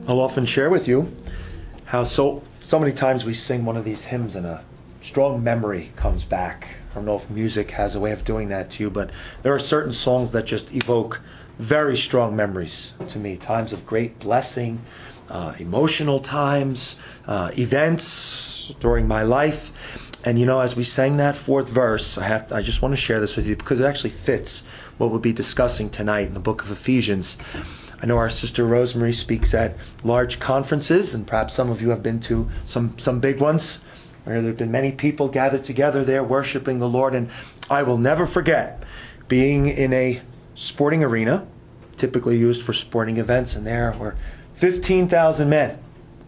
I'll often share with you how so many times we sing one of these hymns and a strong memory comes back. I don't know if music has a way of doing that to you, but there are certain songs that just evoke very strong memories to me. Times of great blessing, emotional times, events during my life. And as we sang that fourth verse, I just want to share this with you because it actually fits what we'll be discussing tonight in the book of Ephesians. I know our sister Rosemary speaks at large conferences, and perhaps some of you have been to some big ones, where there have been many people gathered together there worshiping the Lord. And I will never forget being in a sporting arena, typically used for sporting events, and there were 15,000 men.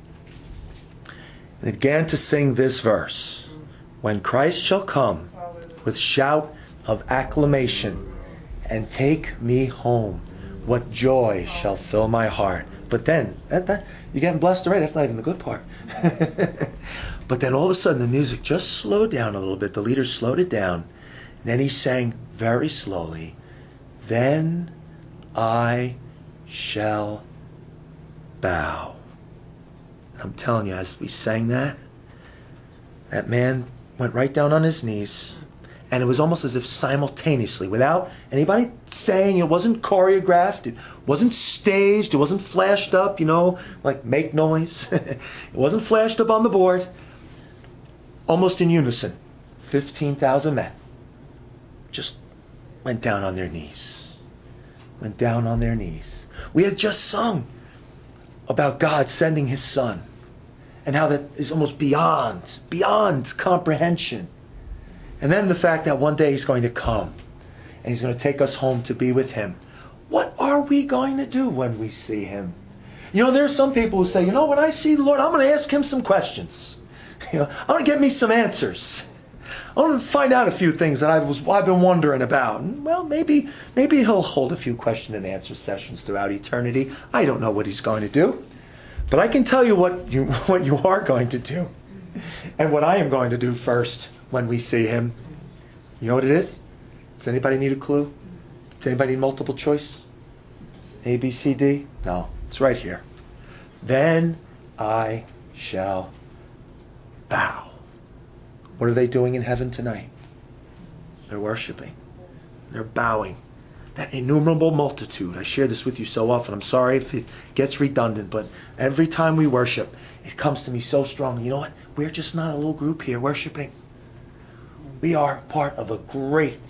They began to sing this verse: "When Christ shall come with shout of acclamation and take me home, what joy shall fill my heart." But then, that you're getting blessed already. That's not even the good part. But then all of a sudden the music just slowed down a little bit. The leader slowed it down. And then he sang very slowly, "Then I shall bow." I'm telling you, as we sang that man went right down on his knees. And it was almost as if simultaneously, without anybody saying, it wasn't choreographed, it wasn't staged, it wasn't flashed up, like make noise. It wasn't flashed up on the board. Almost in unison, 15,000 men just went down on their knees. Went down on their knees. We had just sung about God sending His Son, and how that is almost beyond comprehension. And then the fact that one day He's going to come and He's going to take us home to be with Him. What are we going to do when we see Him? There are some people who say, when I see the Lord, I'm going to ask Him some questions. I'm going to get me some answers. I want to find out a few things that I've been wondering about. And, well, maybe He'll hold a few question and answer sessions throughout eternity. I don't know what He's going to do. But I can tell you what you are going to do. And what I am going to do first when we see Him. You know what it is? Does anybody need a clue? Does anybody need multiple choice? A, B, C, D? No, it's right here. Then I shall bow. What are they doing in heaven tonight? They're worshiping. They're bowing. That innumerable multitude. I share this with you so often. I'm sorry if it gets redundant, but every time we worship, it comes to me so strongly. You know what? We're just not a little group here worshiping. We are part of a great,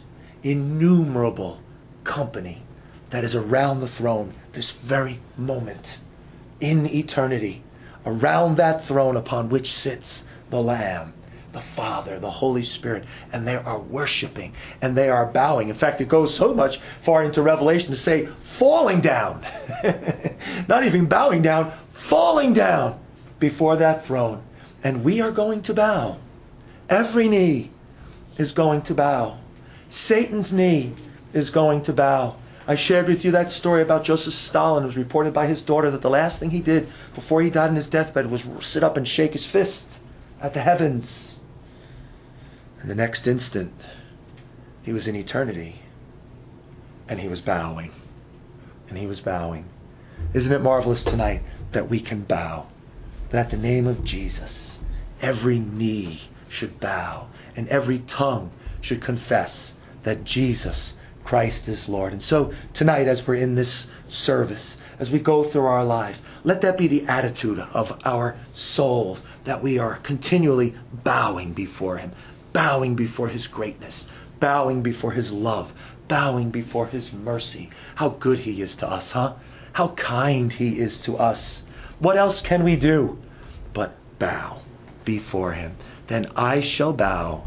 innumerable company that is around the throne this very moment in eternity. Around that throne upon which sits the Lamb, the Father, the Holy Spirit, and they are worshiping and they are bowing. In fact, it goes so much far into Revelation to say falling down. Not even bowing down, falling down before that throne. And we are going to bow. Every knee is going to bow. Satan's knee is going to bow. I shared with you that story about Joseph Stalin. It was reported by his daughter that the last thing he did before he died in his deathbed was sit up and shake his fist at the heavens. And the next instant, he was in eternity. And he was bowing. And he was bowing. Isn't it marvelous tonight that we can bow? That at the name of Jesus, every knee should bow. And every tongue should confess that Jesus Christ is Lord. And so tonight, as we're in this service, as we go through our lives, let that be the attitude of our souls, that we are continually bowing before Him, bowing before His greatness, bowing before His love, bowing before His mercy. How good He is to us, huh? How kind He is to us. What else can we do but bow before Him? Then I shall bow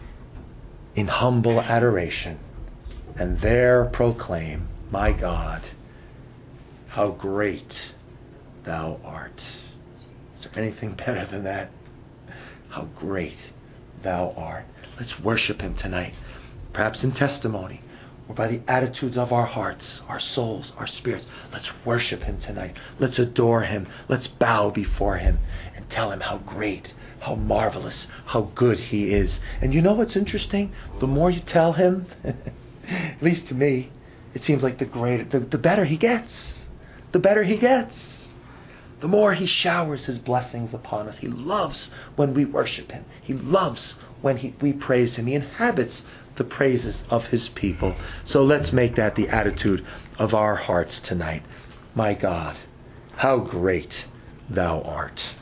in humble adoration and there proclaim, my God, how great Thou art. Is there anything better than that? How great Thou art. Let's worship Him tonight, perhaps in testimony or by the attitudes of our hearts, our souls, our spirits. Let's worship Him tonight. Let's adore Him. Let's bow before Him and tell Him how great, how marvelous, how good He is. And you know what's interesting? The more you tell Him, at least to me, it seems like the better He gets. The better He gets. the more He showers His blessings upon us. He loves when we worship Him. He loves when we praise Him. He inhabits the praises of His people. So let's make that the attitude of our hearts tonight. My God, how great Thou art.